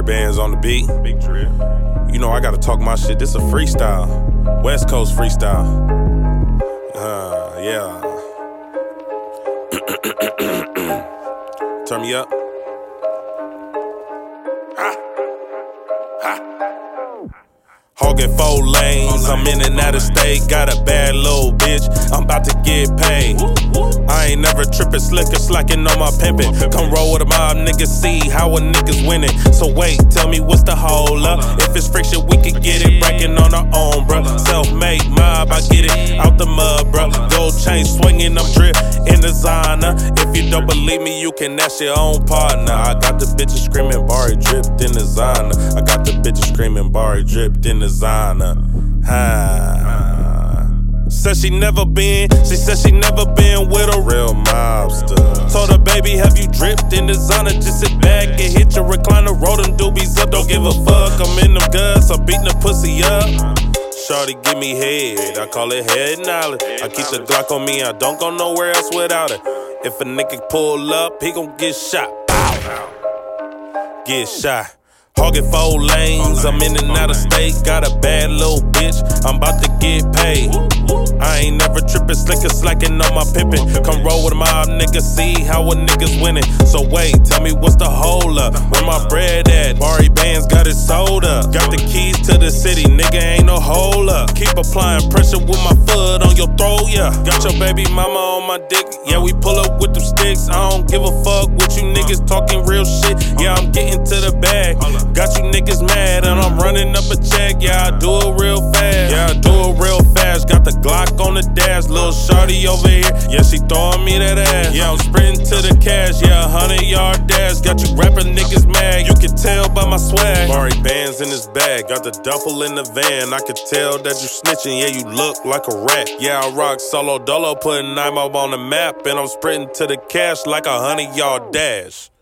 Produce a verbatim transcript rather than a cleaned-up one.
Bands on the beat. Big drip. You know I gotta talk my shit. This a freestyle. West Coast freestyle. Uh, yeah. Turn me up. Ha. Ha. Hogging four lanes, I'm in and out of state. Got a bad little bitch, I'm about to get paid. I ain't never trippin', slicker, slacking on my pimpin'. Come roll with a mob, niggas see how a nigga's winning. So wait, tell me what's the hold up? If it's friction, we can get it bragging on our own, bruh. Self-made mob, I get it out the mud, bruh. Gold chain swinging, I'm drip in designer. If you don't believe me, you can ask your own partner. I got the bitches screaming, Barry dripped in designer. I got the bitches screaming, Barry dripped in designer. Ha. Said she never been, she said she never been with a real mobster. Told her, baby, have you dripped in designer? Just sit back and hit your recliner, roll them doobies up. Don't give a fuck, I'm in them guts, I'm beating the pussy up. Shawty give me head, I call it head knowledge. I keep the Glock on me, I don't go nowhere else without it. If a nigga pull up, he gon' get shot. Bow. Get shot. Hogging four lanes, I'm in and out of state. Got a bad little bitch, I'm about to get paid. I ain't never trippin', slicker, slacking on my pimpin'. Come roll with a mob, nigga, see how a nigga's winning. So wait, tell me what's the hold up? Where my bread at? Barry Bands got it sold up. Got the keys to the city, nigga, ain't no hold up. Keep applying pressure with my foot on your throat, yeah. Got your baby mama on my dick, yeah, we pull up with them sticks. I don't give a fuck what you niggas talking real shit. Yeah, I'm getting to the bag. Got you niggas mad and I'm running up a check. Yeah, I do it real fast. Yeah, I do it real fast. Got the Glock on the dash. Lil' shawty over here. Yeah, she throwing me that ass. Yeah, I'm sprinting to the cash. Yeah, a hundred yard dash. Got you rapping niggas mad. You can tell by my swag. Barry Bands in his bag. Got the duffel in the van. I could tell that you snitching. Yeah, you look like a rat. Yeah, I rock solo dolo. Putting Nimo on the map. And I'm sprinting to the cash like a hundred yard dash.